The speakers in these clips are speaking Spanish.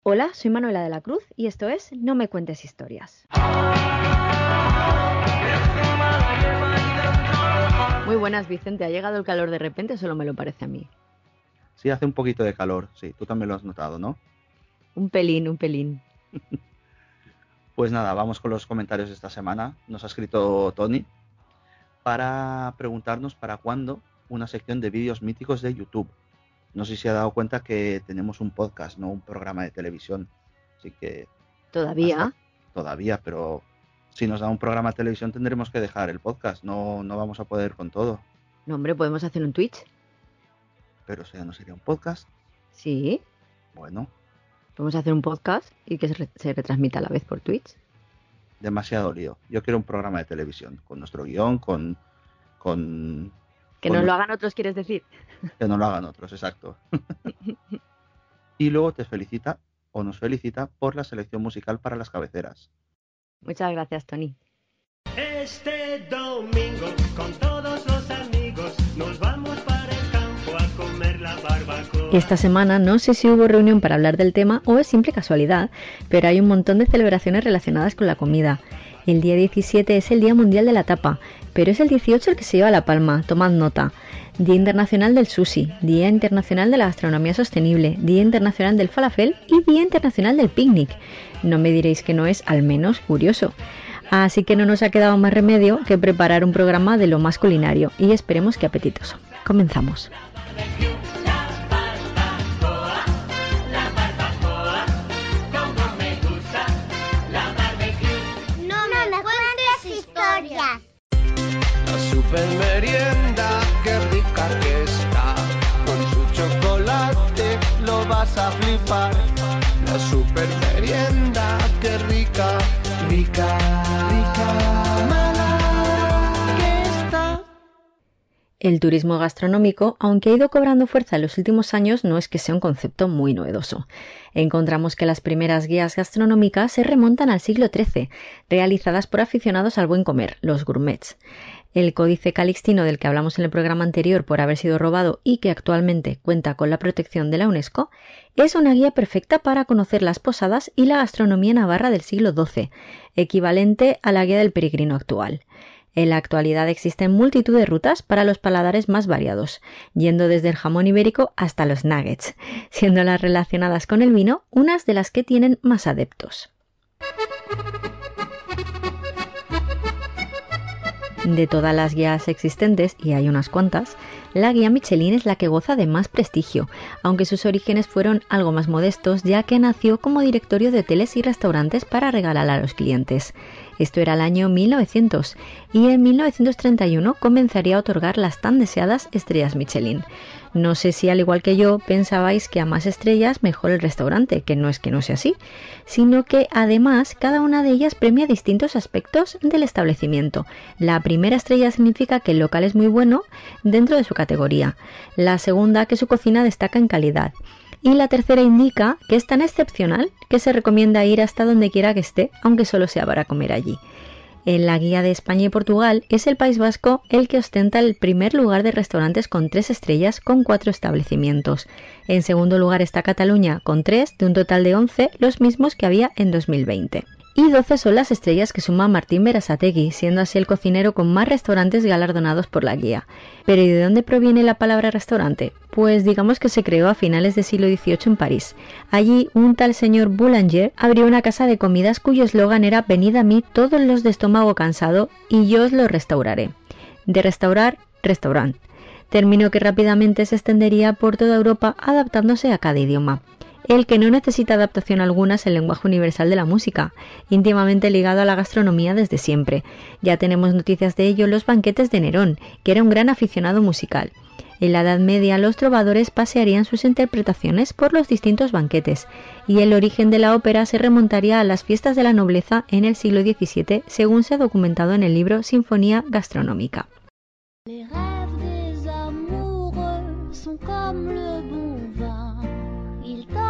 Hola, soy Manuela de la Cruz y esto es No me cuentes historias. Muy buenas, Vicente. ¿Ha llegado el calor de repente o solo me lo parece a mí? Sí, hace un poquito de calor, sí, tú también lo has notado, ¿no? Un pelín. Pues nada, vamos con los comentarios de esta semana. Nos ha escrito Tony para preguntarnos para cuándo una sección de vídeos míticos de YouTube. No sé si se ha dado cuenta que tenemos un podcast, no un programa de televisión. Así que ¿Todavía? todavía, pero si nos da un programa de televisión tendremos que dejar el podcast. No vamos a poder con todo. No, hombre, ¿podemos hacer un Twitch? Pero eso ya no sería un podcast. Sí. Bueno. Podemos hacer un podcast y que se retransmita a la vez por Twitch. Demasiado lío. Yo quiero un programa de televisión con nuestro guión, con que nos lo hagan otros, ¿quieres decir? Que no lo hagan otros, exacto. Y luego te felicita o nos felicita por la selección musical para las cabeceras. Muchas gracias, Tony. Este domingo con todos los amigos nos vamos para el campo a comer la barbacoa. Esta semana no sé si hubo reunión para hablar del tema o es simple casualidad, pero hay un montón de celebraciones relacionadas con la comida. El día 17 es el Día Mundial de la Tapa, pero es el 18 el que se lleva la palma, tomad nota. Día Internacional del Sushi, Día Internacional de la Gastronomía Sostenible, Día Internacional del Falafel y Día Internacional del Picnic. No me diréis que no es al menos curioso. Así que no nos ha quedado más remedio que preparar un programa de lo más culinario y esperemos que apetitoso. Comenzamos. La super merienda, qué rica que está. Con su chocolate lo vas a flipar. La super merienda, qué rica, rica, rica, mala que está. El turismo gastronómico, aunque ha ido cobrando fuerza en los últimos años, no es que sea un concepto muy novedoso. Encontramos que las primeras guías gastronómicas se remontan al siglo XIII, realizadas por aficionados al buen comer, los gourmets. El Códice Calixtino, del que hablamos en el programa anterior por haber sido robado y que actualmente cuenta con la protección de la UNESCO, es una guía perfecta para conocer las posadas y la gastronomía navarra del siglo XII, equivalente a la guía del peregrino actual. En la actualidad existen multitud de rutas para los paladares más variados, yendo desde el jamón ibérico hasta los nuggets, siendo las relacionadas con el vino unas de las que tienen más adeptos. De todas las guías existentes, y hay unas cuantas, la guía Michelin es la que goza de más prestigio, aunque sus orígenes fueron algo más modestos, ya que nació como directorio de hoteles y restaurantes para regalar a los clientes. Esto era el año 1900, y en 1931 comenzaría a otorgar las tan deseadas estrellas Michelin. No sé si, al igual que yo, pensabais que a más estrellas mejor el restaurante, que no sea así, sino que además cada una de ellas premia distintos aspectos del establecimiento. La primera estrella significa que el local es muy bueno dentro de su categoría, la segunda que su cocina destaca en calidad, y la tercera indica que es tan excepcional que se recomienda ir hasta donde quiera que esté, aunque solo sea para comer allí. En la guía de España y Portugal es el País Vasco el que ostenta el primer lugar de restaurantes con 3 estrellas con 4 establecimientos. En segundo lugar está Cataluña con 3, de un total de 11, los mismos que había en 2020. Y 12 son las estrellas que suma Martín Berasategui, siendo así el cocinero con más restaurantes galardonados por la guía. ¿Pero y de dónde proviene la palabra restaurante? Pues digamos que se creó a finales del siglo XVIII en París. Allí un tal señor Boulanger abrió una casa de comidas cuyo eslogan era «Venid a mí todos los de estómago cansado y yo os lo restauraré». De restaurar, restaurant. Término que rápidamente se extendería por toda Europa adaptándose a cada idioma. El que no necesita adaptación alguna es el lenguaje universal de la música, íntimamente ligado a la gastronomía desde siempre. Ya tenemos noticias de ello en los banquetes de Nerón, que era un gran aficionado musical. En la Edad Media los trovadores pasearían sus interpretaciones por los distintos banquetes, y el origen de la ópera se remontaría a las fiestas de la nobleza en el siglo XVII, según se ha documentado en el libro Sinfonía Gastronómica. Les rêves des amoureux sont comme le bon vin, ils donnent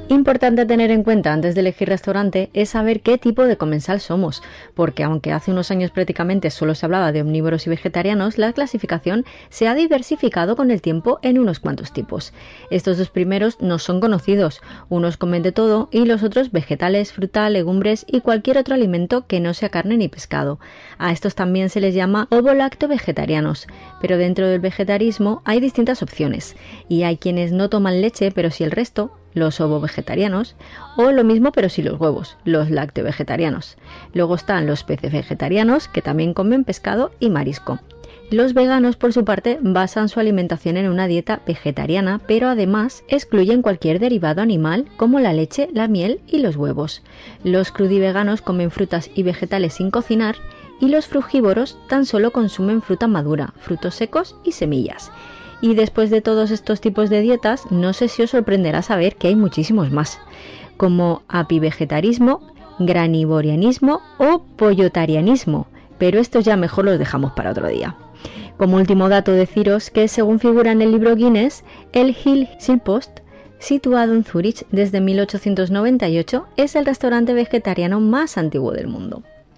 Importante tener en cuenta antes de elegir restaurante es saber qué tipo de comensal somos, porque aunque hace unos años prácticamente solo se hablaba de omnívoros y vegetarianos, la clasificación se ha diversificado con el tiempo en unos cuantos tipos. Estos dos primeros no son conocidos, unos comen de todo y los otros vegetales, fruta, legumbres y cualquier otro alimento que no sea carne ni pescado. A estos también se les llama ovo-lacto-vegetarianos, pero dentro del vegetarismo hay distintas opciones, y hay quienes no toman leche pero sí el resto, los ovo-vegetarianos, o lo mismo pero sin los huevos, los lácteo-vegetarianos. Luego están los peces vegetarianos, que también comen pescado y marisco. Los veganos, por su parte, basan su alimentación en una dieta vegetariana, pero además excluyen cualquier derivado animal como la leche, la miel y los huevos. Los crudiveganos comen frutas y vegetales sin cocinar, y los frugívoros tan solo consumen fruta madura, frutos secos y semillas. Y después de todos estos tipos de dietas, no sé si os sorprenderá saber que hay muchísimos más, como apivegetarismo, granivorianismo o pollotarianismo, pero estos ya mejor los dejamos para otro día. Como último dato, deciros que según figura en el libro Guinness, el Hill Post, situado en Zúrich desde 1898, es el restaurante vegetariano más antiguo del mundo.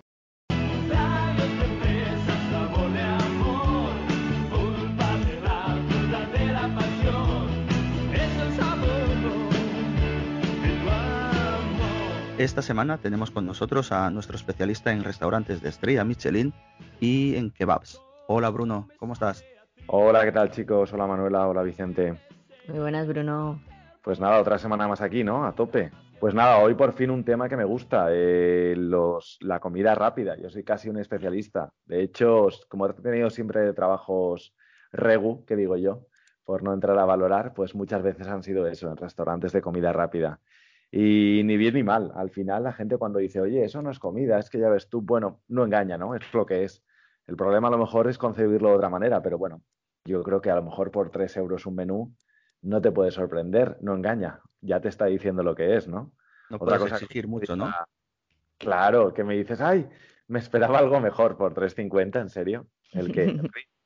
Esta semana tenemos con nosotros a nuestro especialista en restaurantes de estrella Michelin y en kebabs. Hola Bruno, ¿cómo estás? Hola, ¿qué tal chicos? Hola Manuela, hola Vicente. Muy buenas, Bruno. Pues nada, otra semana más aquí, ¿no? A tope. Pues nada, hoy por fin un tema que me gusta, la comida rápida. Yo soy casi un especialista. De hecho, como he tenido siempre trabajos regu, que digo yo, por no entrar a valorar, pues muchas veces han sido eso, en restaurantes de comida rápida. Y ni bien ni mal. Al final la gente cuando dice, oye, eso no es comida, es que ya ves tú, bueno, no engaña, ¿no? Es lo que es. El problema a lo mejor es concebirlo de otra manera, pero bueno, yo creo que a lo mejor por 3 euros un menú no te puede sorprender, no engaña. Ya te está diciendo lo que es, ¿no? No Otra puedes cosa exigir mucho, ¿no? Claro, que me dices, ay, me esperaba algo mejor por 3,50, ¿en serio? ¿El qué?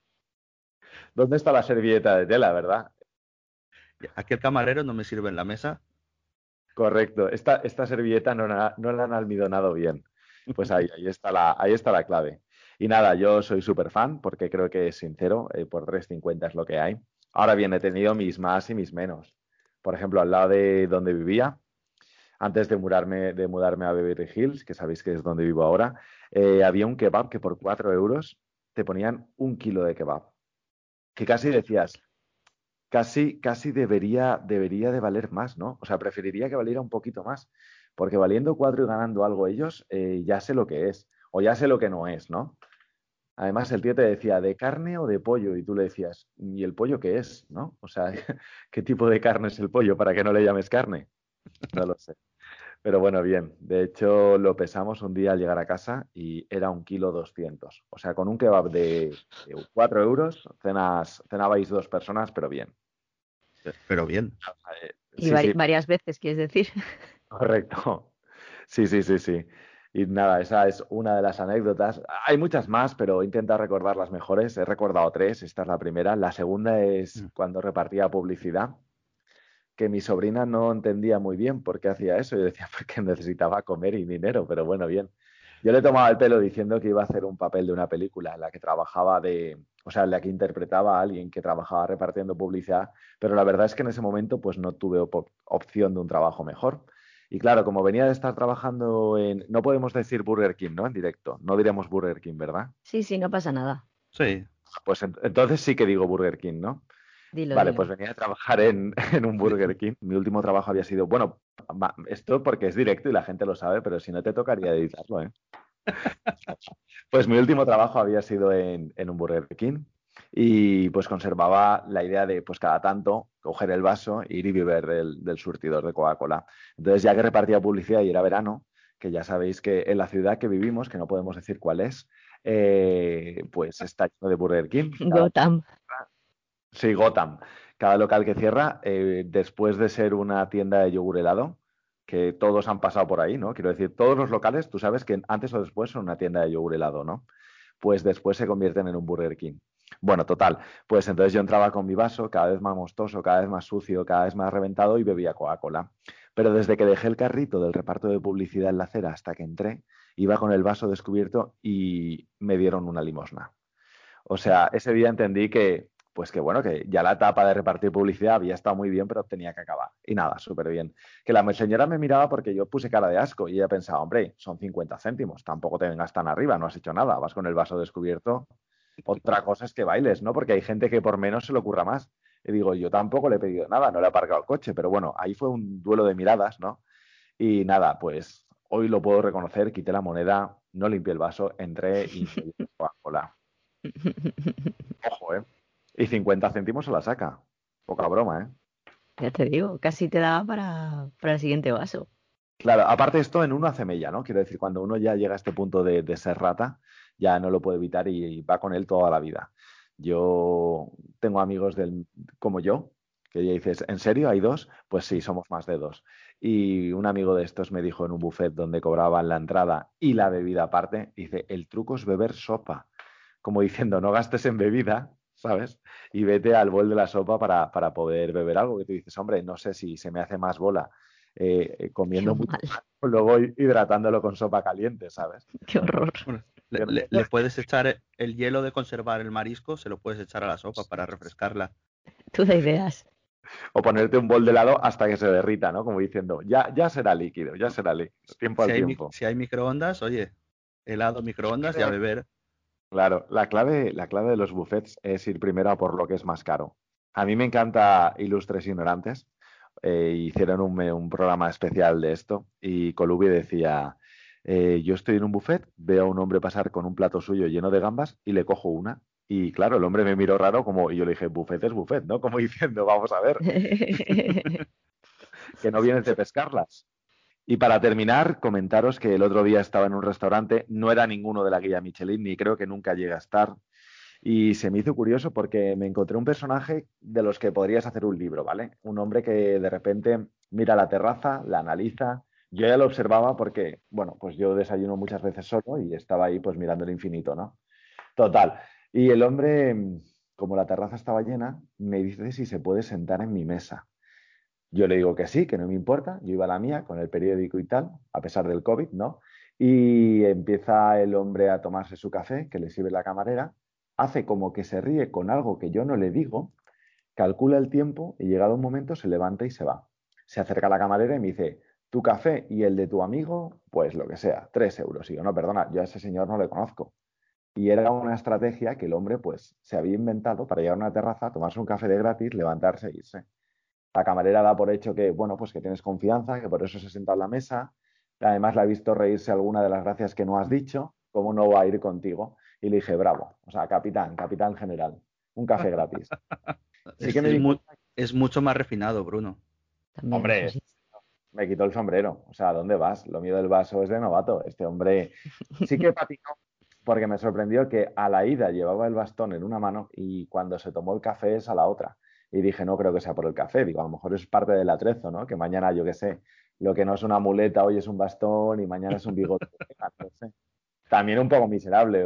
¿Dónde está la servilleta de tela, verdad? Aquí el camarero no me sirve en la mesa. Correcto, esta servilleta no la han almidonado bien. Pues ahí está la clave. Y nada, yo soy súper fan porque creo que es sincero, por 3,50 es lo que hay. Ahora bien, he tenido mis más y mis menos. Por ejemplo, al lado de donde vivía, antes de mudarme a Beverly Hills, que sabéis que es donde vivo ahora, había un kebab que por 4 euros te ponían 1 kilo de kebab. Que casi decías, casi debería de valer más, ¿no? O sea, preferiría que valiera un poquito más, porque valiendo 4 y ganando algo ellos, ya sé lo que es, o ya sé lo que no es, ¿no? Además, el tío te decía, ¿de carne o de pollo? Y tú le decías, ¿y el pollo qué es? ¿No? O sea, ¿qué tipo de carne es el pollo para que no le llames carne? No lo sé. Pero bueno, bien. De hecho, lo pesamos un día al llegar a casa y era 1,2 kilos. O sea, con un kebab de 4 euros, cenabais 2 personas, pero bien. Pero bien. Y Sí, sí, varias veces, quieres decir. correcto. Sí, sí, sí, sí. Y nada, esa es una de las anécdotas. Hay muchas más, pero intenta recordar las mejores. He recordado 3, esta es la primera. La segunda es cuando repartía publicidad, que mi sobrina no entendía muy bien por qué hacía eso. Yo decía, porque necesitaba comer y dinero, pero bueno, bien. Yo le tomaba el pelo diciendo que iba a hacer un papel de una película en la que trabajaba o sea, en la que interpretaba a alguien que trabajaba repartiendo publicidad, pero la verdad es que en ese momento pues no tuve opción de un trabajo mejor. Y claro, como venía de estar trabajando no podemos decir Burger King, ¿no? En directo, no diremos Burger King, ¿verdad? Sí, sí, no pasa nada. Sí. Pues entonces sí que digo Burger King, ¿no? Dilo, Vale, dilo. pues venía a trabajar en un Burger King. Mi último trabajo había sido, bueno, esto porque es directo y la gente lo sabe, pero si no te tocaría editarlo, ¿eh? Pues mi último trabajo había sido en un Burger King y pues conservaba la idea de pues cada tanto coger el vaso, ir y beber del surtidor de Coca-Cola. Entonces ya que repartía publicidad y era verano, que ya sabéis que en la ciudad que vivimos, que no podemos decir cuál es, pues está lleno de Burger King. Gotham. Sí, Gotham. Cada local que cierra, después de ser una tienda de yogur helado, que todos han pasado por ahí, ¿no? Quiero decir, todos los locales, tú sabes que antes o después son una tienda de yogur helado, ¿no? Pues después se convierten en un Burger King. Bueno, total, pues entonces yo entraba con mi vaso, cada vez más mostoso, cada vez más sucio, cada vez más reventado y bebía Coca-Cola. Pero desde que dejé el carrito del reparto de publicidad en la acera hasta que entré, iba con el vaso descubierto y me dieron una limosna. O sea, ese día entendí que, pues que bueno, que ya la etapa de repartir publicidad había estado muy bien, pero tenía que acabar. Y nada, súper bien. Que la señora me miraba porque yo puse cara de asco y ella pensaba, hombre, son 50 céntimos, tampoco te vengas tan arriba, no has hecho nada, vas con el vaso descubierto. Otra cosa es que bailes, ¿no? Porque hay gente que por menos se le ocurra más. Y digo, yo tampoco le he pedido nada, no le he aparcado el coche, pero bueno, ahí fue un duelo de miradas, ¿no? Y nada, pues hoy lo puedo reconocer, quité la moneda, no limpié el vaso, entré y me dio Coca-Cola. Ojo, ¿eh? Y 50 céntimos se la saca. Poca broma, ¿eh? Ya te digo, casi te daba para el siguiente vaso. Claro, aparte esto en uno hace mella, ¿no? Quiero decir, cuando uno ya llega a este punto de ser rata, ya no lo puede evitar y va con él toda la vida. Yo tengo amigos como yo, que ya dices, ¿en serio hay dos? Pues sí, somos más de dos. Y un amigo de estos me dijo en un buffet donde cobraban la entrada y la bebida aparte, dice, el truco es beber sopa. Como diciendo, no gastes en bebida, ¿sabes? Y vete al bol de la sopa para poder beber algo. Que tú dices, hombre, no sé si se me hace más bola Qué comiendo mucho, mal, luego hidratándolo con sopa caliente, ¿sabes? qué horror. Bueno, le puedes echar el hielo de conservar el marisco, se lo puedes echar a la sopa para refrescarla. Tú da ideas. O ponerte un bol de helado hasta que se derrita, ¿no? Como diciendo, ya será líquido, ya será líquido. Tiempo al tiempo. Si hay microondas, oye, helado, microondas y a beber. Claro, la clave de los buffets es ir primero a por lo que es más caro. A mí me encanta Ilustres Ignorantes. Hicieron un programa especial de esto y Colubi decía, yo estoy en un buffet, veo a un hombre pasar con un plato suyo lleno de gambas y le cojo una. Y claro, el hombre me miró raro y yo le dije, buffet es buffet, ¿no? Como diciendo, vamos a ver, que no vienes de pescarlas. Y para terminar, comentaros que el otro día estaba en un restaurante, no era ninguno de la guía Michelin, ni creo que nunca llegue a estar, y se me hizo curioso porque me encontré un personaje de los que podrías hacer un libro, ¿vale? Un hombre que de repente mira la terraza, la analiza. Yo ya lo observaba porque, bueno, pues yo desayuno muchas veces solo y estaba ahí pues mirando el infinito, ¿no? Total. Y el hombre, como la terraza estaba llena, me dice si se puede sentar en mi mesa. Yo le digo que sí, que no me importa. Yo iba a la mía con el periódico y tal, a pesar del COVID, ¿no? Y empieza el hombre a tomarse su café, que le sirve la camarera, hace como que se ríe con algo que yo no le digo, calcula el tiempo y llegado un momento se levanta y se va. Se acerca a la camarera y me dice, tu café y el de tu amigo, pues lo que sea, 3 euros. Y yo, no, perdona, yo a ese señor no le conozco. Y era una estrategia que el hombre pues se había inventado para llegar a una terraza, tomarse un café de gratis, levantarse e irse. La camarera da por hecho que, bueno, pues que tienes confianza, que por eso se sienta en la mesa. Además, la he visto reírse alguna de las gracias que no has dicho. ¿Cómo no va a ir contigo? Y le dije, bravo. O sea, capitán general. Un café gratis. Sí Es, que me es di mu- cuenta, es mucho más refinado, Bruno. También, eso hombre, sí. me quitó el sombrero. O sea, ¿a dónde vas? Lo mío del vaso es de novato. Este hombre sí que patinó porque me sorprendió que a la ida llevaba el bastón en una mano y cuando se tomó el café es a la otra. Y dije, no creo que sea por el café. Digo, a lo mejor es parte del atrezo, ¿no? Que mañana, yo qué sé, lo que no es una muleta hoy es un bastón y mañana es un bigote. No sé. También un poco miserable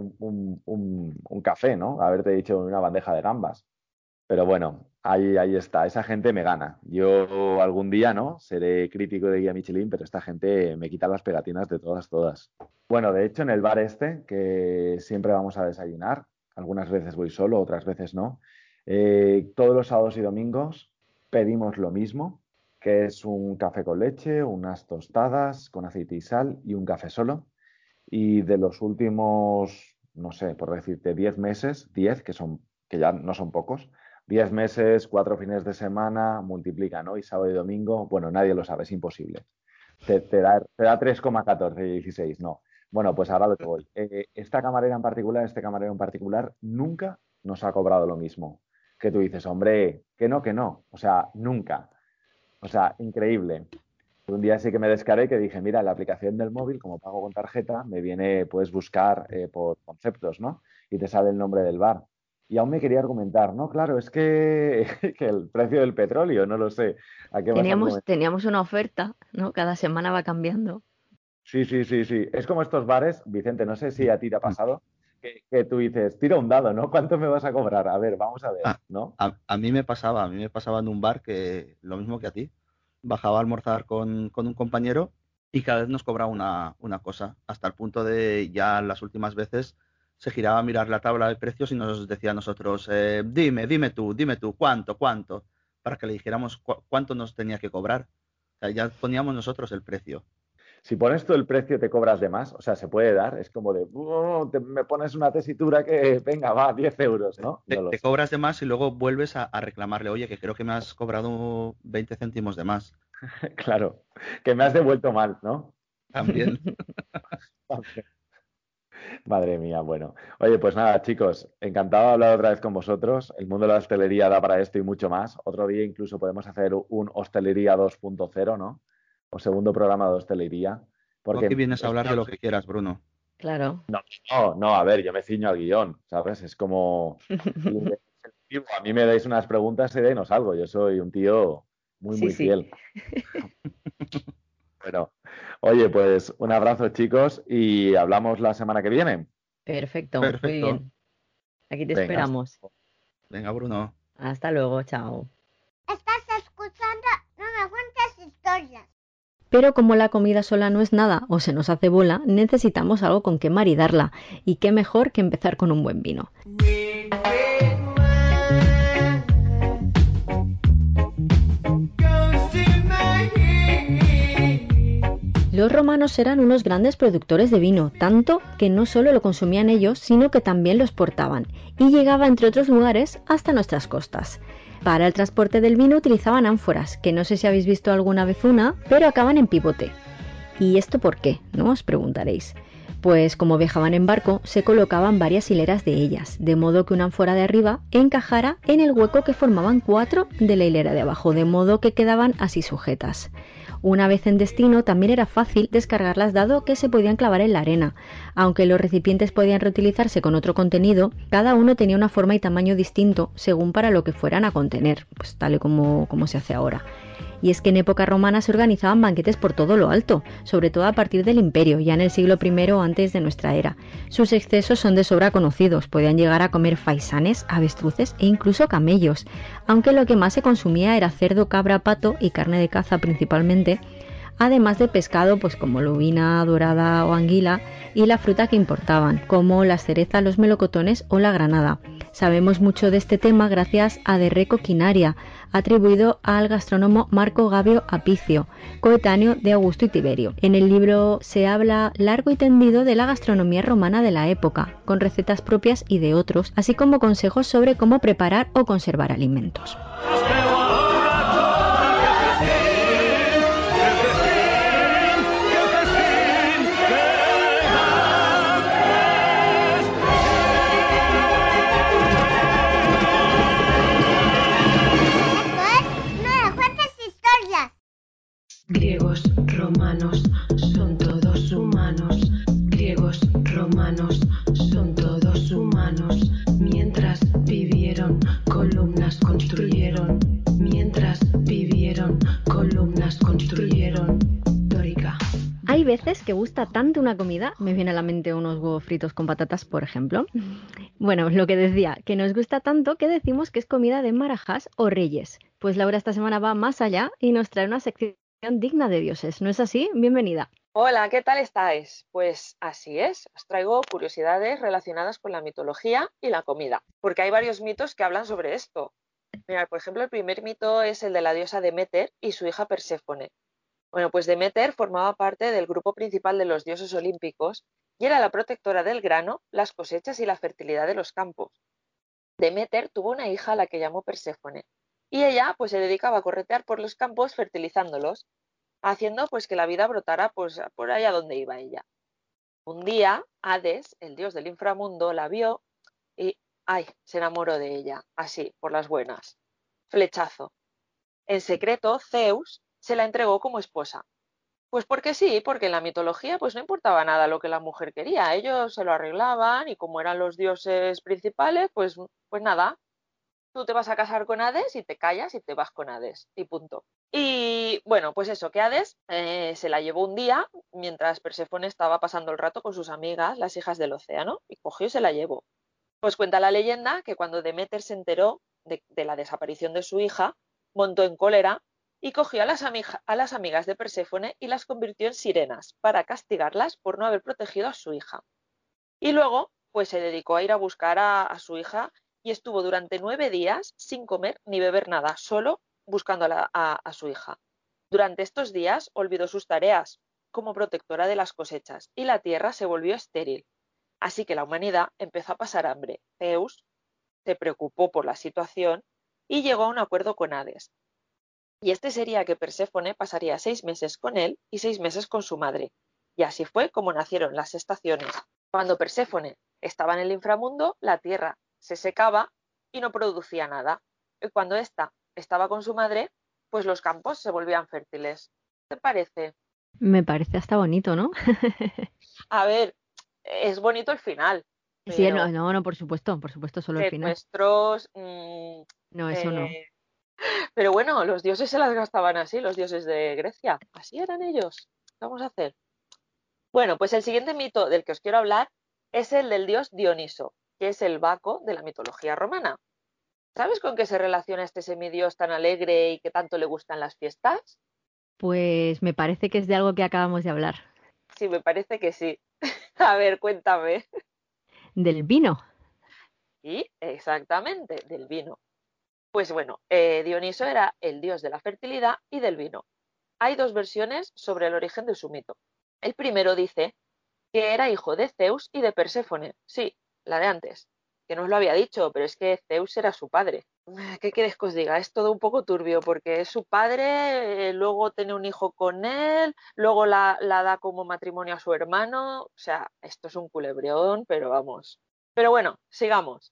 un café, ¿no? Haberte dicho una bandeja de gambas. Pero bueno, ahí está. Esa gente me gana. Yo algún día, ¿no? Seré crítico de guía Michelin, pero esta gente me quita las pegatinas de todas, todas. Bueno, de hecho, en el bar este, que siempre vamos a desayunar, algunas veces voy solo, otras veces no, todos los sábados y domingos pedimos lo mismo, que es un café con leche, unas tostadas con aceite y sal y un café solo. Y de los últimos, no sé, por decirte, 10 meses, 10 que ya no son pocos, 10 meses, 4 fines de semana, multiplica, ¿no? Y sábado y domingo, bueno, nadie lo sabe, es imposible. Te da 3,14 16, no. Bueno, pues ahora lo que voy. Esta camarera en particular, este camarero en particular, nunca nos ha cobrado lo mismo. Que tú dices, hombre, que no, que no. O sea, nunca. O sea, increíble. Un día sí que me descaré que dije, mira, en la aplicación del móvil, como pago con tarjeta, me viene, puedes buscar por conceptos, ¿no? Y te sale el nombre del bar. Y aún me quería argumentar, no, claro, es que, que el precio del petróleo, no lo sé. ¿A qué vas a argumentar? Teníamos una oferta, ¿no? Cada semana va cambiando. Sí, sí, sí, sí. Es como estos bares, Vicente, no sé si a ti te ha pasado, que tú dices, tira un dado, ¿no? ¿Cuánto me vas a cobrar? A ver, vamos a ver, A, ¿no? a mí me pasaba en un bar que lo mismo que a ti. bajaba a almorzar con un compañero y cada vez nos cobraba una cosa, hasta el punto de ya las últimas veces se giraba a mirar la tabla de precios y nos decía a nosotros, dime tú, cuánto, para que le dijéramos cuánto nos tenía que cobrar. O sea, ya poníamos nosotros el precio. Si pones tú el precio, te cobras de más. O sea, se puede dar. Es como de, me pones una tesitura que, venga, va, 10 euros, ¿no? No lo Te sé. cobras de más y luego vuelves a reclamarle, oye, que creo que me has cobrado 20 céntimos de más. Claro, que me has devuelto mal, ¿no? También. Madre mía, bueno. Oye, pues nada, chicos, encantado de hablar otra vez con vosotros. El mundo de la hostelería da para esto y mucho más. Otro día incluso podemos hacer un Hostelería 2.0, ¿no? O segundo programa de hostelería. Tú aquí Porque vienes a hablar de lo que quieras, Bruno. Claro. no, a ver, yo me ciño al guión, ¿sabes? Es como... A mí me dais unas preguntas y de ahí no salgo. Yo soy un tío muy, Sí, muy sí. fiel. Bueno, oye, pues un abrazo, chicos, y hablamos la semana que viene. Perfecto, muy Perfecto. bien. Aquí te Venga, esperamos. Venga, Bruno. Hasta luego, chao. Estás escuchando No me cuentes historias. Pero como la comida sola no es nada o se nos hace bola, necesitamos algo con que maridarla. Y qué mejor que empezar con un buen vino. Los romanos eran unos grandes productores de vino, tanto que no solo lo consumían ellos, sino que también lo exportaban, y llegaba entre otros lugares hasta nuestras costas. Para el transporte del vino utilizaban ánforas, que no sé si habéis visto alguna vez una, pero acaban en pivote. ¿Y esto por qué? ¿No os preguntaréis? Pues como viajaban en barco, se colocaban varias hileras de ellas, de modo que una ánfora de arriba encajara en el hueco que formaban 4 de la hilera de abajo, de modo que quedaban así sujetas. Una vez en destino también era fácil descargarlas dado que se podían clavar en la arena. Aunque los recipientes podían reutilizarse con otro contenido, cada uno tenía una forma y tamaño distinto según para lo que fueran a contener, pues tal y como se hace ahora. Y es que en época romana se organizaban banquetes por todo lo alto, sobre todo a partir del Imperio, ya en el siglo I antes de nuestra era. Sus excesos son de sobra conocidos, podían llegar a comer faisanes, avestruces e incluso camellos, aunque lo que más se consumía era cerdo, cabra, pato y carne de caza principalmente, además de pescado pues como lubina, dorada o anguila, y la fruta que importaban, como las cerezas, los melocotones o la granada. Sabemos mucho de este tema gracias a De Re Coquinaria, atribuido al gastrónomo Marco Gabio Apicio, coetáneo de Augusto y Tiberio. En el libro se habla largo y tendido de la gastronomía romana de la época, con recetas propias y de otros, así como consejos sobre cómo preparar o conservar alimentos. Griegos, romanos, son todos humanos. Griegos, romanos, son todos humanos. Mientras vivieron, columnas construyeron. Mientras vivieron, columnas construyeron. Dórica. Hay veces que gusta tanto una comida, me viene a la mente unos huevos fritos con patatas, por ejemplo. Bueno, lo que decía, que nos gusta tanto que decimos que es comida de marajás o reyes. Pues Laura esta semana va más allá y nos trae una sección digna de dioses, ¿no es así? Bienvenida. Hola, ¿qué tal estáis? Pues así es, os traigo curiosidades relacionadas con la mitología y la comida, porque hay varios mitos que hablan sobre esto. Mirad, por ejemplo, el primer mito es el de la diosa Deméter y su hija Perséfone. Bueno, pues Deméter formaba parte del grupo principal de los dioses olímpicos y era la protectora del grano, las cosechas y la fertilidad de los campos. Deméter tuvo una hija a la que llamó Perséfone y ella pues se dedicaba a corretear por los campos fertilizándolos, haciendo pues que la vida brotara pues por allá donde iba ella. Un día, Hades, el dios del inframundo, la vio y se enamoró de ella, así, por las buenas. Flechazo. En secreto, Zeus se la entregó como esposa. Pues porque sí, porque en la mitología pues no importaba nada lo que la mujer quería, ellos se lo arreglaban y como eran los dioses principales, pues nada, tú te vas a casar con Hades y te callas y te vas con Hades y punto. Y bueno, pues eso, que Hades se la llevó un día mientras Perséfone estaba pasando el rato con sus amigas, las hijas del océano, y cogió y se la llevó. Pues cuenta la leyenda que cuando Deméter se enteró de la desaparición de su hija, montó en cólera y cogió a las amigas de Perséfone y las convirtió en sirenas para castigarlas por no haber protegido a su hija. Y luego, pues se dedicó a ir a buscar a su hija y estuvo durante 9 días sin comer ni beber nada, solo buscando a su hija. Durante estos días olvidó sus tareas como protectora de las cosechas y la tierra se volvió estéril. Así que la humanidad empezó a pasar hambre. Zeus se preocupó por la situación y llegó a un acuerdo con Hades. Y este sería que Perséfone pasaría 6 meses con él y 6 meses con su madre. Y así fue como nacieron las estaciones. Cuando Perséfone estaba en el inframundo, la tierra se secaba y no producía nada. Y cuando ésta estaba con su madre, pues los campos se volvían fértiles. ¿Qué te parece? Me parece hasta bonito, ¿no? A ver, es bonito el final, Sí, no, pero no, por supuesto, solo el final. secuestros... No, eso no. Pero bueno, los dioses se las gastaban así, los dioses de Grecia. Así eran ellos. ¿Qué vamos a hacer? Bueno, pues el siguiente mito del que os quiero hablar es el del dios Dioniso, que es el Baco de la mitología romana. ¿Sabes con qué se relaciona este semidios tan alegre y que tanto le gustan las fiestas? Pues me parece que es de algo que acabamos de hablar. Sí, me parece que sí. A ver, cuéntame. Del vino. Y exactamente, del vino. Pues bueno, Dioniso era el dios de la fertilidad y del vino. Hay 2 versiones sobre el origen de su mito. El primero dice que era hijo de Zeus y de Perséfone. Sí, la de antes, que no os lo había dicho, pero es que Zeus era su padre. ¿Qué queréis que os diga? Es todo un poco turbio porque es su padre, luego tiene un hijo con él, luego la da como matrimonio a su hermano. O sea, esto es un culebreón, pero vamos. Pero bueno, sigamos.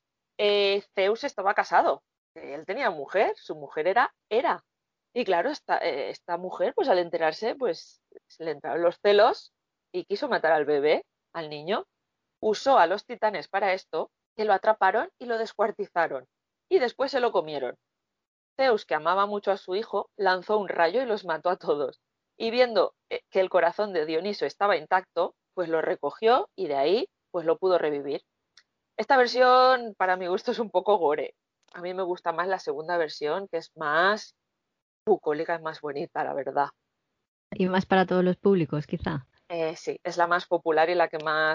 Zeus estaba casado. Él tenía mujer, su mujer era Hera. Y claro, esta mujer, pues al enterarse, pues le entraron los celos y quiso matar al bebé, al niño. Usó a los titanes para esto, que lo atraparon y lo descuartizaron. Y después se lo comieron. Zeus, que amaba mucho a su hijo, lanzó un rayo y los mató a todos. Y viendo que el corazón de Dioniso estaba intacto, pues lo recogió y de ahí, pues lo pudo revivir. Esta versión, para mi gusto, es un poco gore. A mí me gusta más la segunda versión, que es más bucólica, es más bonita, la verdad. Y más para todos los públicos, quizá. Sí, es la más popular y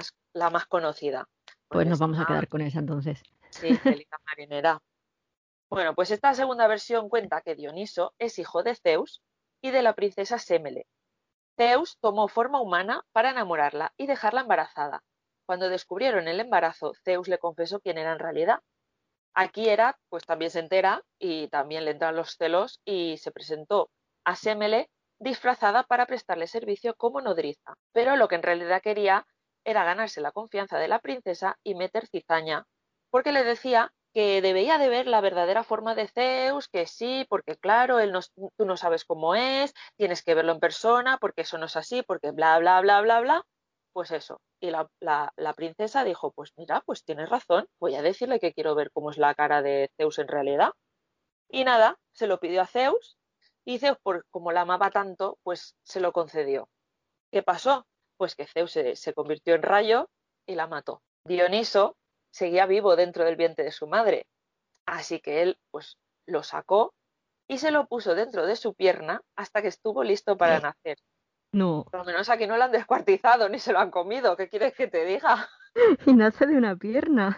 la más conocida. Pues Porque nos vamos a está, quedar con esa entonces. sí, telita marinera. Bueno, pues esta segunda versión cuenta que Dioniso es hijo de Zeus y de la princesa Sémele. Zeus tomó forma humana para enamorarla y dejarla embarazada. Cuando descubrieron el embarazo, Zeus le confesó quién era en realidad. Aquí Hera, pues también se entera y también le entran los celos y se presentó a Sémele disfrazada para prestarle servicio como nodriza. Pero lo que en realidad quería era ganarse la confianza de la princesa y meter cizaña, porque le decía que debía de ver la verdadera forma de Zeus, que sí, porque claro, tú no sabes cómo es, tienes que verlo en persona, porque eso no es así, porque bla, bla, bla, bla, bla. Pues eso. Y la princesa dijo, pues mira, pues tienes razón, voy a decirle que quiero ver cómo es la cara de Zeus en realidad. Y nada, se lo pidió a Zeus y Zeus, como la amaba tanto, pues se lo concedió. ¿Qué pasó? Pues que Zeus se convirtió en rayo y la mató. Dioniso seguía vivo dentro del vientre de su madre, así que él pues lo sacó y se lo puso dentro de su pierna hasta que estuvo listo para nacer. No. Por lo menos aquí no lo han descuartizado ni se lo han comido. ¿Qué quieres que te diga? Y nace de una pierna.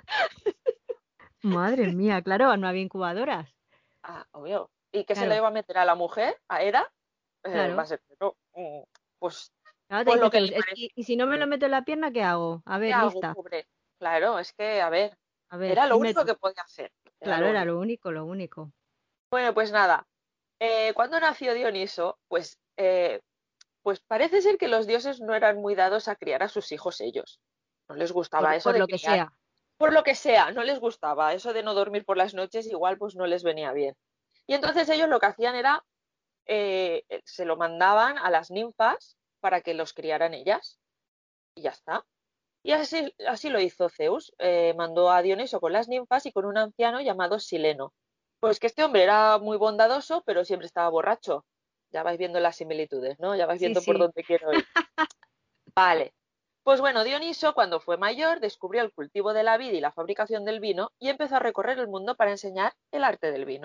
Madre mía, claro, no había incubadoras. Ah, obvio. ¿Y qué se le Claro, iba a meter a la mujer? ¿A Hera? Va a claro. ser que no. Pues, Ahora te pues dice lo que Zeus, le parece. y si no me lo meto en la pierna, ¿qué hago? A ¿Qué ver, hago, lista. pobre? Claro, es que, a ver, A ver, era lo dime único tú. que podía hacer. Era Claro, lo era único. lo único, lo único. Bueno, pues nada. Cuando nació Dioniso, pues parece ser que los dioses no eran muy dados a criar a sus hijos ellos. No les gustaba eso Por de lo que criar. sea. Por lo que sea, no les gustaba. Eso de no dormir por las noches igual pues no les venía bien. Y entonces ellos lo que hacían era, se lo mandaban a las ninfas para que los criaran ellas. Y ya está. Y así lo hizo Zeus. Mandó a Dioniso con las ninfas y con un anciano llamado Sileno. Pues que este hombre era muy bondadoso, pero siempre estaba borracho. Ya vais viendo las similitudes, ¿no? Ya vais Sí, viendo por sí. dónde quiero ir. Vale. Pues bueno, Dioniso, cuando fue mayor, descubrió el cultivo de la vid y la fabricación del vino y empezó a recorrer el mundo para enseñar el arte del vino.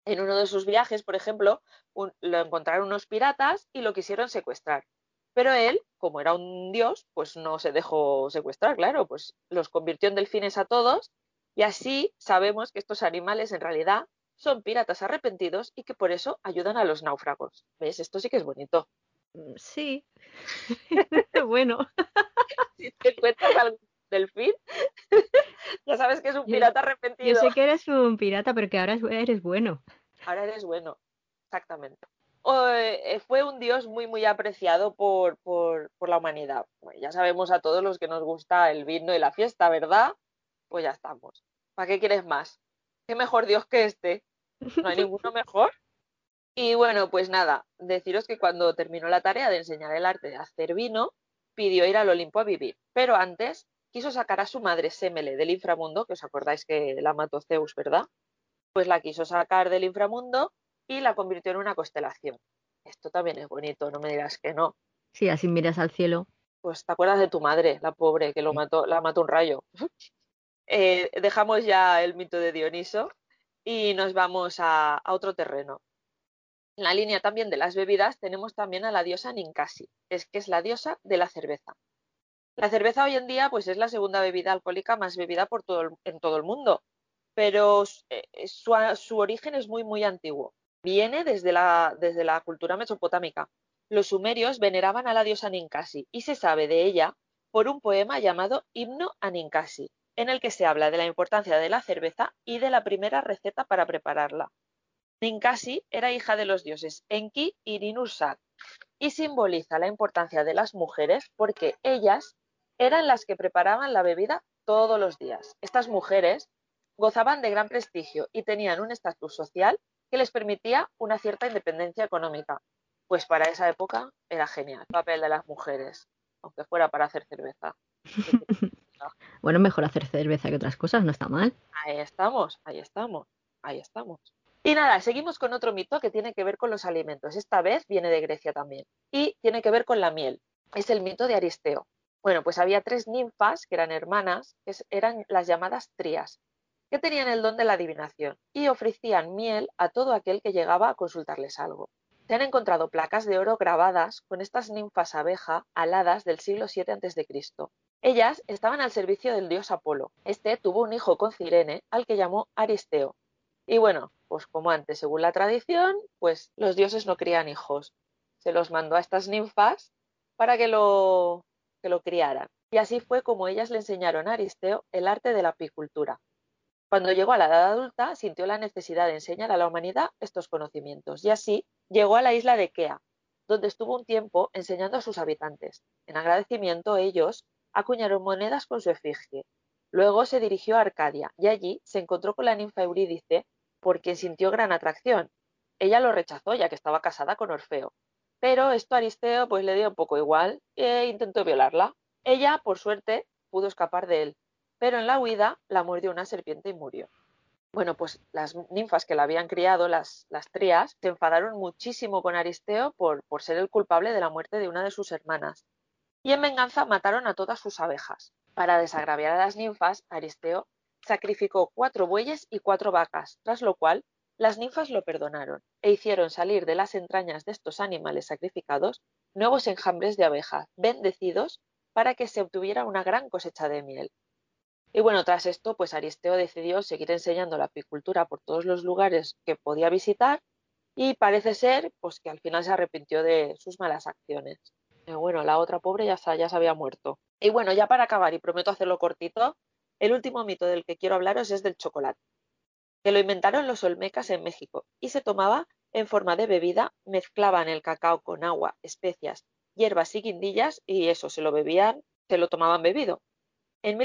En uno de sus viajes, por ejemplo, lo encontraron unos piratas y lo quisieron secuestrar. Pero él, como era un dios, pues no se dejó secuestrar, claro, pues los convirtió en delfines a todos y así sabemos que estos animales en realidad son piratas arrepentidos y que por eso ayudan a los náufragos. ¿Ves? Esto sí que es bonito. Sí. Bueno, Si te encuentras algún delfín, ya sabes que es un yo, pirata yo arrepentido. sé que eres un pirata, pero que ahora eres bueno. Ahora eres bueno, exactamente. Fue un dios muy, muy apreciado por la humanidad. Bueno, ya sabemos a todos los que nos gusta el vino y la fiesta, ¿verdad? Pues ya estamos. ¿Para qué quieres más? ¿Qué mejor dios que este? No hay ninguno mejor. Y bueno, pues nada, deciros que cuando terminó la tarea de enseñar el arte de hacer vino, pidió ir al Olimpo a vivir. Pero antes quiso sacar a su madre Sémele del inframundo, que os acordáis que la mató Zeus, ¿verdad? Pues la quiso sacar del inframundo y la convirtió en una constelación. Esto también es bonito, no me dirás que no. Sí, así miras al cielo. Pues te acuerdas de tu madre, la pobre, que Sí. la mató un rayo. Dejamos ya el mito de Dioniso y nos vamos a otro terreno. En la línea también de las bebidas tenemos también a la diosa Ninkasi, que es la diosa de la cerveza. La cerveza hoy en día pues es la segunda bebida alcohólica más bebida en todo el mundo, pero su origen es muy, muy antiguo. Viene desde la cultura mesopotámica. Los sumerios veneraban a la diosa Ninkasi y se sabe de ella por un poema llamado Himno a Ninkasi, en el que se habla de la importancia de la cerveza y de la primera receta para prepararla. Ninkasi era hija de los dioses Enki y Ninhursag y simboliza la importancia de las mujeres porque ellas eran las que preparaban la bebida todos los días. Estas mujeres gozaban de gran prestigio y tenían un estatus social que les permitía una cierta independencia económica. Pues para esa época era genial el papel de las mujeres, aunque fuera para hacer cerveza. Bueno, mejor hacer cerveza que otras cosas, no está mal. Ahí estamos, ahí estamos, ahí estamos. Y nada, seguimos con otro mito que tiene que ver con los alimentos. Esta vez viene de Grecia también. Y tiene que ver con la miel. Es el mito de Aristeo. Bueno, pues había 3 ninfas que eran hermanas, eran las llamadas trías, que tenían el don de la adivinación y ofrecían miel a todo aquel que llegaba a consultarles algo. Se han encontrado placas de oro grabadas con estas ninfas abeja aladas del siglo VII a.C. Ellas estaban al servicio del dios Apolo. Este tuvo un hijo con Cirene, al que llamó Aristeo. Y bueno, pues como antes, según la tradición, pues los dioses no crían hijos. Se los mandó a estas ninfas para que lo criaran. Y así fue como ellas le enseñaron a Aristeo el arte de la apicultura. Cuando llegó a la edad adulta, sintió la necesidad de enseñar a la humanidad estos conocimientos y así llegó a la isla de Kea, donde estuvo un tiempo enseñando a sus habitantes. En agradecimiento, ellos acuñaron monedas con su efigie. Luego se dirigió a Arcadia y allí se encontró con la ninfa Eurídice, por quien sintió gran atracción. Ella lo rechazó ya que estaba casada con Orfeo. Pero esto a Aristeo pues le dio un poco igual e intentó violarla. Ella, por suerte, pudo escapar de él, pero en la huida la mordió una serpiente y murió. Bueno, pues las ninfas que la habían criado, las trías, se enfadaron muchísimo con Aristeo por ser el culpable de la muerte de una de sus hermanas. Y en venganza mataron a todas sus abejas. Para desagraviar a las ninfas, Aristeo sacrificó 4 bueyes y 4 vacas, tras lo cual las ninfas lo perdonaron e hicieron salir de las entrañas de estos animales sacrificados nuevos enjambres de abejas, bendecidos para que se obtuviera una gran cosecha de miel. Y bueno, tras esto, pues Aristeo decidió seguir enseñando la apicultura por todos los lugares que podía visitar y parece ser pues que al final se arrepintió de sus malas acciones. Bueno, la otra pobre ya se había muerto. Y bueno, ya para acabar, y prometo hacerlo cortito, el último mito del que quiero hablaros es del chocolate, que lo inventaron los olmecas en México y se tomaba en forma de bebida, mezclaban el cacao con agua, especias, hierbas y guindillas y eso, se lo bebían, se lo tomaban bebido. En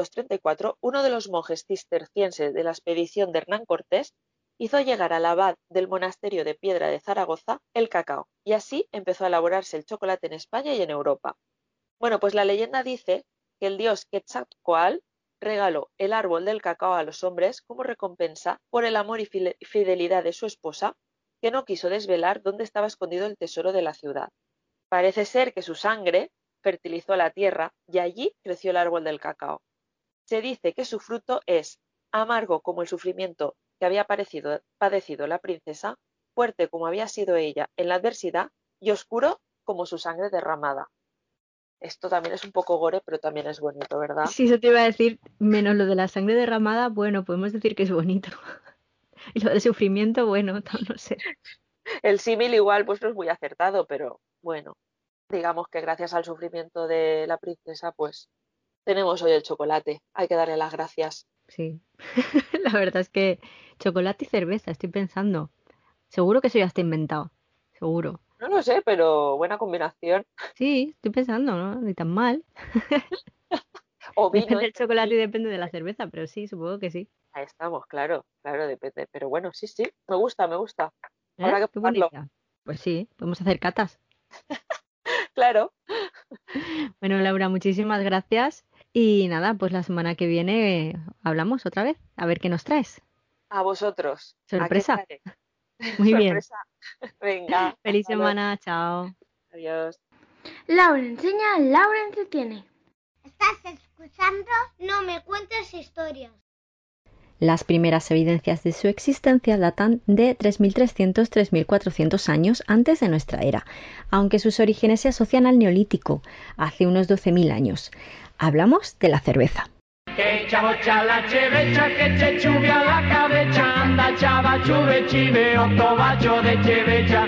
1534, uno de los monjes cistercienses de la expedición de Hernán Cortés hizo llegar al abad del monasterio de Piedra de Zaragoza el cacao, y así empezó a elaborarse el chocolate en España y en Europa. Bueno, pues la leyenda dice que el dios Quetzalcóatl regaló el árbol del cacao a los hombres como recompensa por el amor y fidelidad de su esposa, que no quiso desvelar dónde estaba escondido el tesoro de la ciudad. Parece ser que su sangre fertilizó la tierra y allí creció el árbol del cacao. Se dice que su fruto es amargo como el sufrimiento que había padecido la princesa, fuerte como había sido ella en la adversidad y oscuro como su sangre derramada. Esto también es un poco gore, pero también es bonito, ¿verdad? Sí, eso te iba a decir, menos lo de la sangre derramada, bueno, podemos decir que es bonito. Y lo del sufrimiento, bueno, no sé. El símil igual pues no es muy acertado, pero bueno, digamos que gracias al sufrimiento de la princesa, pues tenemos hoy el chocolate. Hay que darle las gracias. Sí. La verdad es que chocolate y cerveza, estoy pensando. Seguro que eso ya está inventado. Seguro. No lo sé, pero buena combinación. Sí, estoy pensando, ¿no? Ni tan mal. O vino. Depende del chocolate y depende de la cerveza, pero sí, supongo que sí. Ahí estamos, claro, depende. Pero bueno, sí, me gusta. Habrá que Qué probarlo. bonita. Pues sí, podemos hacer catas. Claro. Bueno, Laura, muchísimas gracias. Y nada, pues la semana que viene hablamos otra vez. A ver qué nos traes. A vosotros. Sorpresa. Aquí estaré. Muy bien. Sorpresa. Venga. Feliz hasta luego. semana, chao. Adiós. Laura enseña, Laura entretiene. ¿Estás escuchando? No me cuentes historias. Las primeras evidencias de su existencia datan de 3.300-3.400 años antes de nuestra era, aunque sus orígenes se asocian al Neolítico, hace unos 12.000 años. Hablamos de la cerveza. Que chavoccia la cevecha, que ce ciuvia la cavecha, anda chava ciuve cive, otto bacio de cevecha,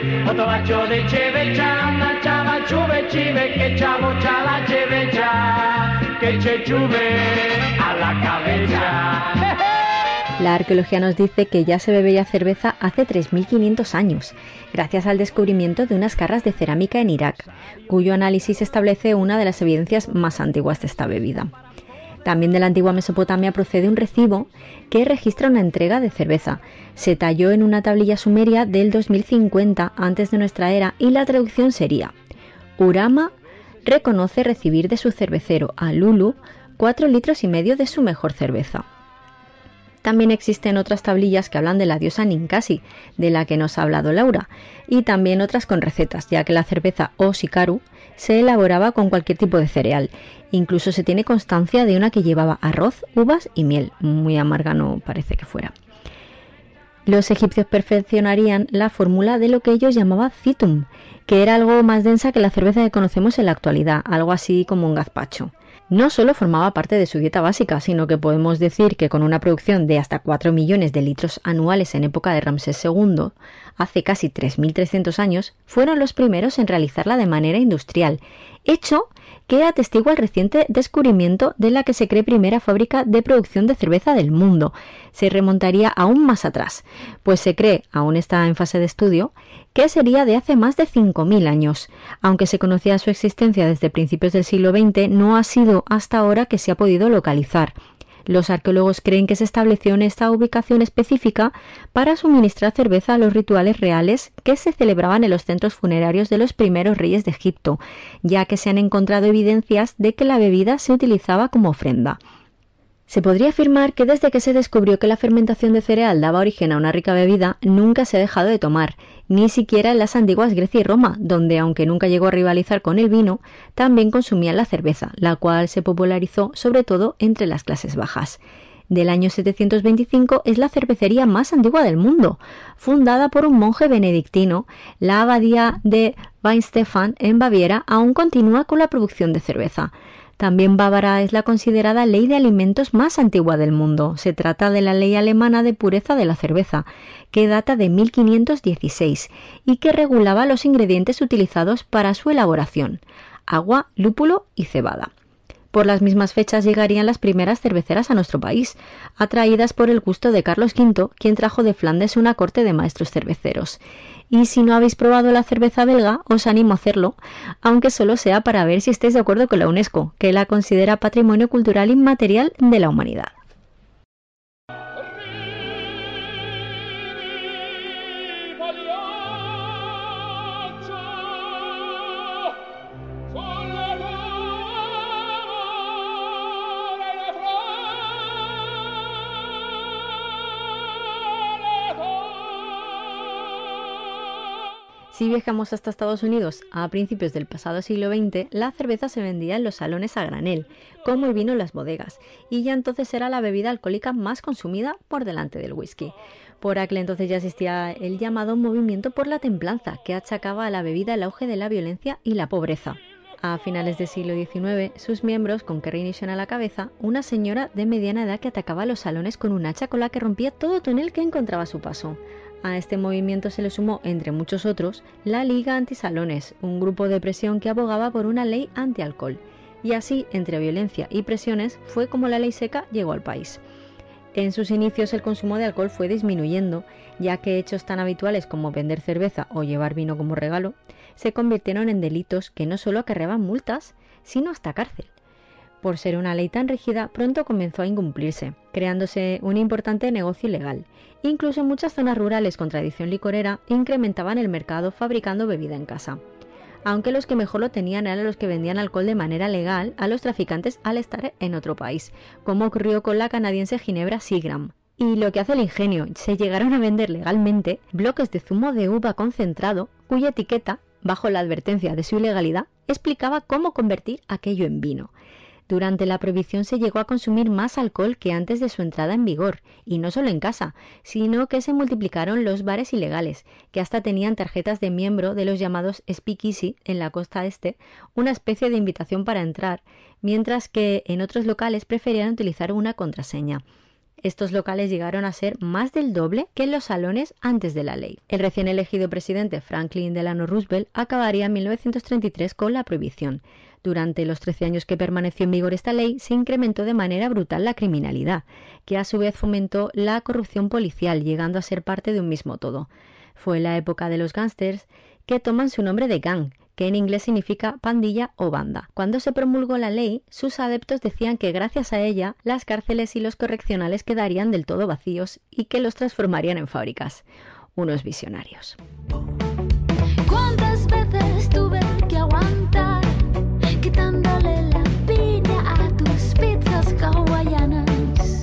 anda chava ciuve cive, que chavoccia la cevecha, que ce ciuve a la cavecha. La arqueología nos dice que ya se bebía cerveza hace 3.500 años, gracias al descubrimiento de unas jarras de cerámica en Irak, cuyo análisis establece una de las evidencias más antiguas de esta bebida. También de la antigua Mesopotamia procede un recibo que registra una entrega de cerveza. Se talló en una tablilla sumeria del 2050 antes de nuestra era y la traducción sería: Urama reconoce recibir de su cervecero Alulu 4,5 litros de su mejor cerveza. También existen otras tablillas que hablan de la diosa Ninkasi, de la que nos ha hablado Laura, y también otras con recetas, ya que la cerveza o sikaru se elaboraba con cualquier tipo de cereal. Incluso se tiene constancia de una que llevaba arroz, uvas y miel. Muy amarga no parece que fuera. Los egipcios perfeccionarían la fórmula de lo que ellos llamaban citum, que era algo más densa que la cerveza que conocemos en la actualidad, algo así como un gazpacho. No solo formaba parte de su dieta básica, sino que podemos decir que con una producción de hasta 4 millones de litros anuales en época de Ramsés II, hace casi 3.300 años, fueron los primeros en realizarla de manera industrial, hecho que atestigua el reciente descubrimiento de la que se cree primera fábrica de producción de cerveza del mundo. Se remontaría aún más atrás, pues se cree, aún está en fase de estudio, que sería de hace más de 5.000 años. Aunque se conocía su existencia desde principios del siglo XX, no ha sido hasta ahora que se ha podido localizar. Los arqueólogos creen que se estableció en esta ubicación específica para suministrar cerveza a los rituales reales que se celebraban en los centros funerarios de los primeros reyes de Egipto, ya que se han encontrado evidencias de que la bebida se utilizaba como ofrenda. Se podría afirmar que desde que se descubrió que la fermentación de cereal daba origen a una rica bebida, nunca se ha dejado de tomar, ni siquiera en las antiguas Grecia y Roma, donde, aunque nunca llegó a rivalizar con el vino, también consumían la cerveza, la cual se popularizó sobre todo entre las clases bajas. Del año 725 es la cervecería más antigua del mundo, fundada por un monje benedictino. La abadía de Weihenstephan en Baviera aún continúa con la producción de cerveza. También bávara es la considerada ley de alimentos más antigua del mundo. Se trata de la ley alemana de pureza de la cerveza, que data de 1516 y que regulaba los ingredientes utilizados para su elaboración: agua, lúpulo y cebada. Por las mismas fechas llegarían las primeras cerveceras a nuestro país, atraídas por el gusto de Carlos V, quien trajo de Flandes una corte de maestros cerveceros. Y si no habéis probado la cerveza belga, os animo a hacerlo, aunque solo sea para ver si estáis de acuerdo con la UNESCO, que la considera Patrimonio Cultural Inmaterial de la Humanidad. Si viajamos hasta Estados Unidos a principios del pasado siglo XX, la cerveza se vendía en los salones a granel, como el vino en las bodegas, y ya entonces era la bebida alcohólica más consumida por delante del whisky. Por aquel entonces ya existía el llamado movimiento por la templanza, que achacaba a la bebida el auge de la violencia y la pobreza. A finales del siglo XIX, sus miembros, con Kerry Nation a la cabeza, una señora de mediana edad que atacaba los salones con un hacha con la que rompía todo tonel que encontraba a su paso. A este movimiento se le sumó, entre muchos otros, la Liga Antisalones, un grupo de presión que abogaba por una ley antialcohol. Y así, entre violencia y presiones, fue como la ley seca llegó al país. En sus inicios el consumo de alcohol fue disminuyendo, ya que hechos tan habituales como vender cerveza o llevar vino como regalo se convirtieron en delitos que no solo acarreaban multas, sino hasta cárcel. Por ser una ley tan rígida, pronto comenzó a incumplirse, creándose un importante negocio ilegal. Incluso en muchas zonas rurales con tradición licorera incrementaban el mercado fabricando bebida en casa. Aunque los que mejor lo tenían eran los que vendían alcohol de manera legal a los traficantes al estar en otro país, como ocurrió con la canadiense Ginebra Seagram. Y lo que hace el ingenio, se llegaron a vender legalmente bloques de zumo de uva concentrado, cuya etiqueta, bajo la advertencia de su ilegalidad, explicaba cómo convertir aquello en vino. Durante la prohibición se llegó a consumir más alcohol que antes de su entrada en vigor, y no solo en casa, sino que se multiplicaron los bares ilegales, que hasta tenían tarjetas de miembro de los llamados speakeasy en la costa este, una especie de invitación para entrar, mientras que en otros locales preferían utilizar una contraseña. Estos locales llegaron a ser más del doble que en los salones antes de la ley. El recién elegido presidente Franklin Delano Roosevelt acabaría en 1933 con la prohibición. Durante los 13 años que permaneció en vigor esta ley, se incrementó de manera brutal la criminalidad, que a su vez fomentó la corrupción policial, llegando a ser parte de un mismo todo. Fue la época de los gángsters, que toman su nombre de gang, que en inglés significa pandilla o banda. Cuando se promulgó la ley, sus adeptos decían que gracias a ella, las cárceles y los correccionales quedarían del todo vacíos y que los transformarían en fábricas. Unos visionarios. ¿Cuántas veces tuve que aguantar quitándole la piña a tus pizzas hawaianas?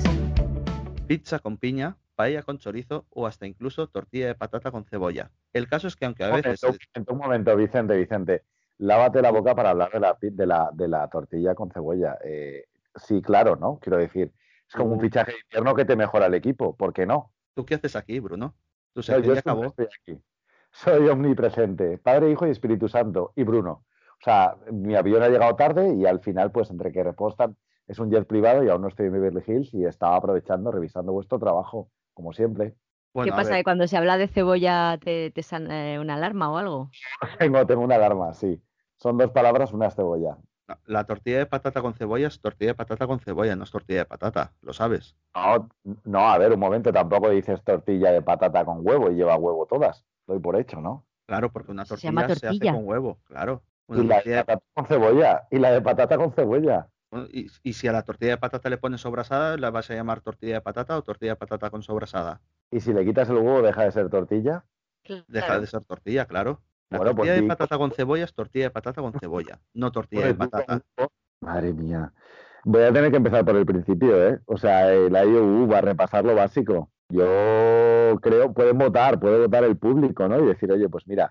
Pizza con piña, paella con chorizo o hasta incluso tortilla de patata con cebolla. El caso es que aunque a veces... Un momento, Vicente. Lávate la boca para hablar de la tortilla con cebolla. Sí, claro, ¿no? Quiero decir, es como un fichaje de invierno que te mejora el equipo. ¿Por qué no? ¿Tú qué haces aquí, Bruno? ¿Tu No, sección yo ya acabó? estoy aquí. Soy omnipresente. Padre, Hijo y Espíritu Santo. Y Bruno. O sea, mi avión ha llegado tarde y al final, pues entre que repostan, es un jet privado y aún no estoy en Beverly Hills y estaba aprovechando, revisando vuestro trabajo, como siempre. ¿Qué pasa? ¿Que cuando se habla de cebolla te sale una alarma o algo? Tengo una alarma, sí. Son 2 palabras, una es cebolla. La tortilla de patata con cebolla es tortilla de patata con cebolla, no es tortilla de patata, lo sabes. No, a ver, un momento, tampoco dices tortilla de patata con huevo y lleva huevo todas. Doy por hecho, ¿no? Claro, porque una Se llama tortilla se hace tortilla. con huevo, claro. Y la de patata con cebolla. Y la de patata con cebolla. Y si a la tortilla de patata le pones sobrasada, ¿la vas a llamar tortilla de patata o tortilla de patata con sobrasada? Y si le quitas el huevo, ¿deja de ser tortilla? Deja de ser tortilla, claro. La Bueno, tortilla pues de patata con cebolla es tortilla de patata con cebolla, no tortilla de patata. Madre mía. Voy a tener que empezar por el principio, ¿eh? O sea, la IOU va a repasar lo básico. Yo creo, puede votar el público, ¿no? Y decir, oye, pues mira,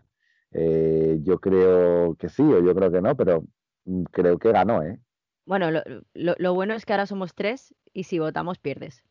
yo creo que sí o yo creo que no, pero creo que ganó, ¿eh? Bueno, lo bueno es que ahora somos 3 y si votamos pierdes.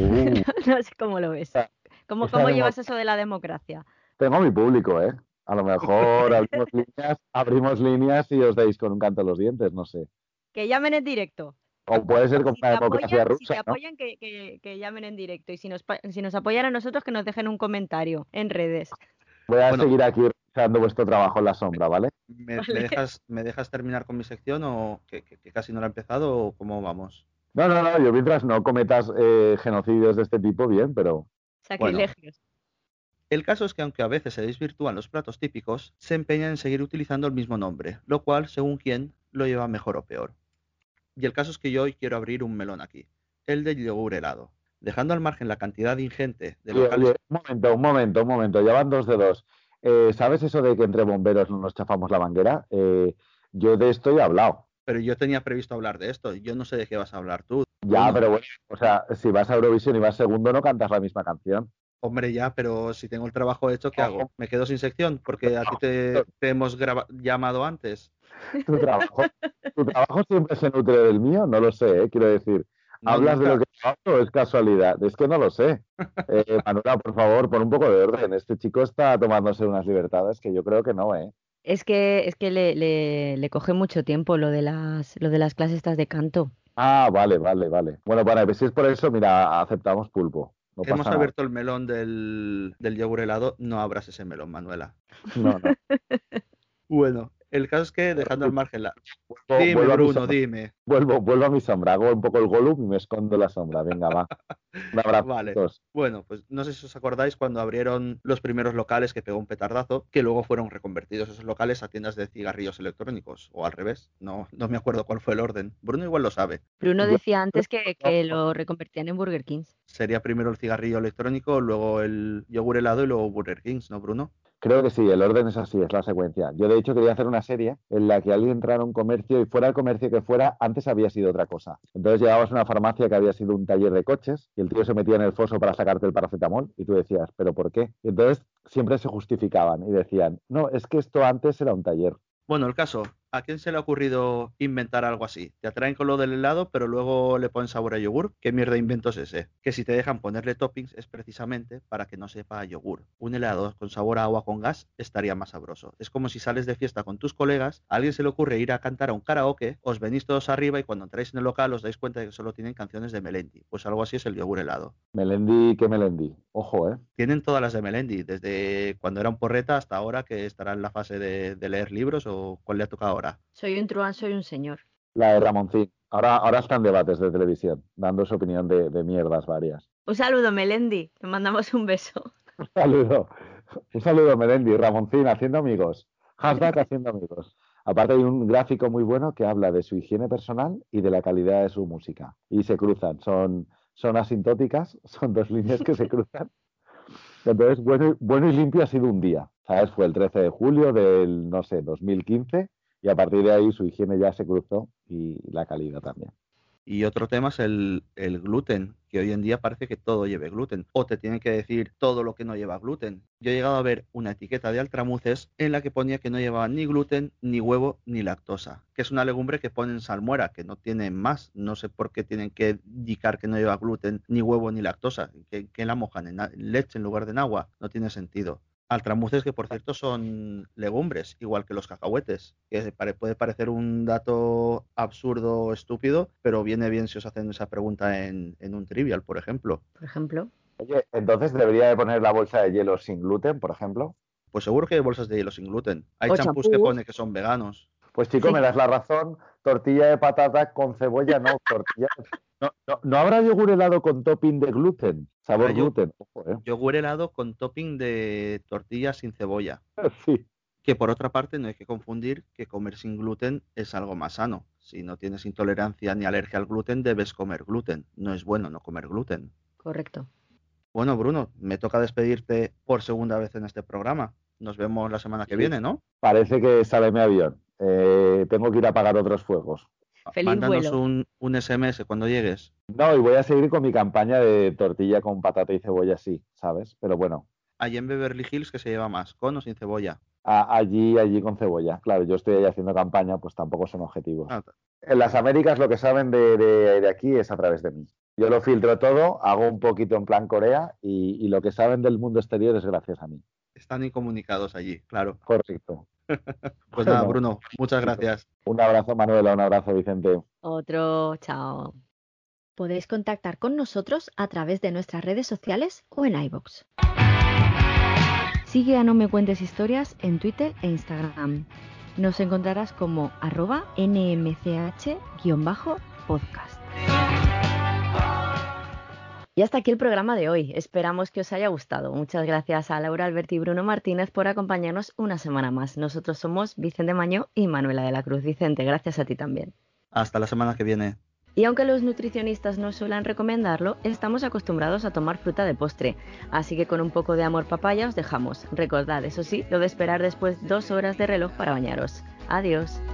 No sé cómo lo ves. ¿Cómo llevas eso de la democracia? Tengo mi público, ¿eh? A lo mejor abrimos líneas y os dais con un canto en los dientes, no sé. Que llamen en directo. O puede ser como una democracia rusa, si te apoyan, ¿no? que llamen en directo. Y si nos apoyan a nosotros, que nos dejen un comentario en redes. Voy a seguir aquí realizando vuestro trabajo en la sombra, ¿vale? ¿Me dejas terminar con mi sección o que casi no la he empezado o cómo vamos? No, yo mientras no cometas genocidios de este tipo, bien, pero... Sacrilegios. Bueno, el caso es que aunque a veces se desvirtúan los platos típicos, se empeñan en seguir utilizando el mismo nombre, lo cual, según quién, lo lleva mejor o peor. Y el caso es que yo hoy quiero abrir un melón aquí, el del yogur helado. Dejando al margen la cantidad ingente de locales... Oye, un momento, ya van 2 de 2. ¿Sabes eso de que entre bomberos no nos chafamos la manguera? Yo de esto he hablado. Pero yo tenía previsto hablar de esto, yo no sé de qué vas a hablar tú. Ya, pero bueno, o sea, si vas a Eurovisión y vas segundo, no cantas la misma canción. Hombre, ya, pero si tengo el trabajo hecho, ¿qué hago? ¿Me quedo sin sección? Porque a ti te hemos llamado antes. Tu trabajo siempre se nutre del mío, no lo sé, quiero decir. ¿Hablas de nunca. lo que hablo o es casualidad? Es que no lo sé. Manuela, por favor, pon un poco de orden. Este chico está tomándose unas libertades que yo creo que no, ¿eh? Es que le coge mucho tiempo lo de las clases estas de canto. Ah, vale. Bueno, pues si es por eso, mira, aceptamos pulpo. No Hemos pasa nada. abierto el melón del yogur helado, no abras ese melón, Manuela. No. Bueno, el caso es que dejando al margen la... Dime, Vuelvo a mi Bruno, sombra. dime. Vuelvo a mi sombra. Hago un poco el Gollum y me escondo en la sombra. Venga, va. Un abrazo a Vale. todos. Bueno, pues no sé si os acordáis cuando abrieron los primeros locales que pegó un petardazo, que luego fueron reconvertidos esos locales a tiendas de cigarrillos electrónicos, o al revés. No me acuerdo cuál fue el orden. Bruno igual lo sabe. Bruno Yo- decía antes que lo reconvertían en Burger Kings. Sería primero el cigarrillo electrónico, luego el yogur helado y luego Burger Kings, ¿no, Bruno? Creo que sí, el orden es así, es la secuencia. Yo, de hecho, quería hacer una serie en la que alguien entrara a un comercio y fuera el comercio que fuera, antes había sido otra cosa. Entonces llegabas a una farmacia que había sido un taller de coches y el tío se metía en el foso para sacarte el paracetamol y tú decías, ¿pero por qué? Y entonces siempre se justificaban y decían, no, es que esto antes era un taller. Bueno, el caso, ¿a quién se le ha ocurrido inventar algo así? Te atraen con lo del helado, pero luego le ponen sabor a yogur. ¿Qué mierda de invento es ese? Que si te dejan ponerle toppings es precisamente para que no sepa a yogur. Un helado con sabor a agua con gas estaría más sabroso. Es como si sales de fiesta con tus colegas, a alguien se le ocurre ir a cantar a un karaoke, os venís todos arriba y cuando entráis en el local os dais cuenta de que solo tienen canciones de Melendi. Pues algo así es el yogur helado. Melendi, ¿qué Melendi? Ojo, ¿eh? Tienen todas las de Melendi, desde cuando era un porreta hasta ahora que estará en la fase de leer libros o cuál le ha tocado ahora. Soy un truán, soy un señor. La de Ramoncín. Ahora están debates de televisión, dando su opinión de mierdas varias. Un saludo, Melendi. Te mandamos un beso. Un saludo, Melendi. Ramoncín, haciendo amigos. Hashtag haciendo amigos. Aparte hay un gráfico muy bueno que habla de su higiene personal y de la calidad de su música. Y se cruzan, son asintóticas, son dos líneas que se cruzan. Entonces, bueno y limpio ha sido un día. ¿Sabes? Fue el 13 de julio del, no sé, 2015 y a partir de ahí su higiene ya se cruzó y la calidad también. Y otro tema es el gluten, que hoy en día parece que todo lleve gluten, o te tienen que decir todo lo que no lleva gluten. Yo he llegado a ver una etiqueta de altramuces en la que ponía que no llevaba ni gluten, ni huevo, ni lactosa, que es una legumbre que ponen salmuera, que no tiene más. No sé por qué tienen que indicar que no lleva gluten, ni huevo, ni lactosa, que la mojan en leche en lugar de en agua. No tiene sentido. Altramuces que, por cierto, son legumbres, igual que los cacahuetes, que puede parecer un dato absurdo o estúpido, pero viene bien si os hacen esa pregunta en un trivial, por ejemplo. Por ejemplo. Oye, entonces debería de poner la bolsa de hielo sin gluten, por ejemplo. Pues seguro que hay bolsas de hielo sin gluten. Hay O champús que champús. pone que son veganos. Pues chico, Sí. me das la razón. Tortilla de patata con cebolla, no. Tortilla... No habrá yogur helado con topping de gluten. Sabor Hay yo- gluten. Ojo, ¿eh? Yogur helado con topping de tortilla sin cebolla. Sí. Que por otra parte no hay que confundir que comer sin gluten es algo más sano. Si no tienes intolerancia ni alergia al gluten, debes comer gluten. No es bueno no comer gluten. Correcto. Bueno, Bruno, me toca despedirte por segunda vez en este programa. Nos vemos la semana que Sí. viene, ¿no? Parece que sale mi avión. Tengo que ir a apagar otros fuegos. Feliz Mándanos vuelo. un SMS cuando llegues. No, y voy a seguir con mi campaña de tortilla con patata y cebolla, sí, ¿sabes? Pero bueno, Allí en Beverly Hills, ¿qué se lleva más? ¿Con o sin cebolla? allí con cebolla. Claro, yo estoy ahí haciendo campaña, pues tampoco son objetivos. Ah, En las Américas lo que saben de aquí es a través de mí. Yo lo filtro todo, hago un poquito en plan Corea y lo que saben del mundo exterior es gracias a mí. están incomunicados allí, claro. Correcto. Pues nada, Bueno. Bruno, muchas gracias. Un abrazo, Manuela, un abrazo, Vicente. Otro, chao. Podéis contactar con nosotros a través de nuestras redes sociales o en iVoox. Sigue a No Me Cuentes Historias en Twitter e Instagram. Nos encontrarás como @nmch_podcast. Y hasta aquí el programa de hoy. Esperamos que os haya gustado. Muchas gracias a Laura Alberti y Bruno Martínez por acompañarnos una semana más. Nosotros somos Vicente Mañó y Manuela de la Cruz. Vicente, gracias a ti también. Hasta la semana que viene. Y aunque los nutricionistas no suelen recomendarlo, estamos acostumbrados a tomar fruta de postre. Así que con un poco de amor papaya os dejamos. Recordad, eso sí, lo de esperar después 2 horas de reloj para bañaros. Adiós.